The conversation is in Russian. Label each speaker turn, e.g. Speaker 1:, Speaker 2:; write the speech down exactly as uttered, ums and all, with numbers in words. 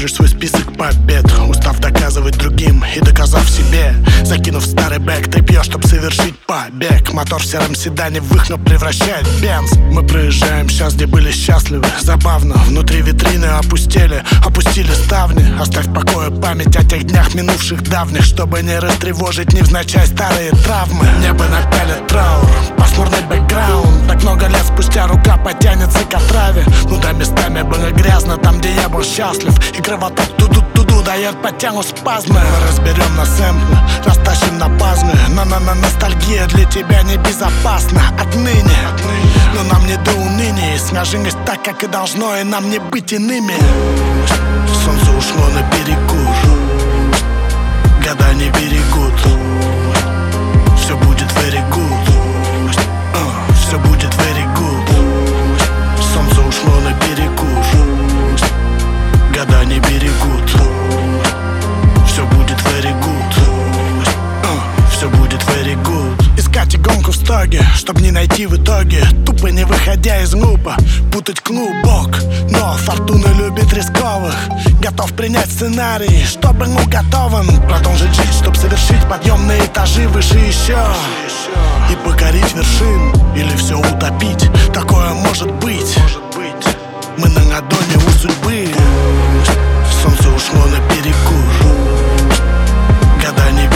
Speaker 1: лишь свой список побед, устав доказывать другим и доказав себе. Закинув старый бэк, ты пьешь, чтоб совершить побег. Мотор в сером седане в выхлоп превращает бенз. Мы проезжаем сейчас, где были счастливы. Забавно, внутри витрины опустели, опустили ставни. Оставь в покое память о тех днях минувших давних, чтобы не растревожить невзначай старые травмы. Небо напялит траур, пасмурный бэкграунд. Так много лет спустя рука потянется к отраве. Ну да, местами было грязно там, где я был счастлив. И кровоток туду-туду дает по телу спазмы. Мы разберем на сэмплы, растащим на пазмы. На-на-на, ностальгия для тебя небезопасна отныне. Но нам не до уныния. Снежинность так, как и должно, и нам не быть иными. Солнце ушло на перекур, года не берегут. Все будет very good, uh, все будет very good. Солнце ушло на перекур, года не берегут. Все будет very good, uh, все будет very good. Искать гонку в стоге, чтоб не найти в итоге. Тупо не выходя из лупа, путать клубок. Но фортуна любит рисковых. Готов принять сценарий, чтобы ну готовым продолжить жить, чтоб совершить подъем на этажи выше еще и покорить вершин, или все утопить. Такое может быть. Мы на ладони у судьбы. Солнце ушло на перекур, года не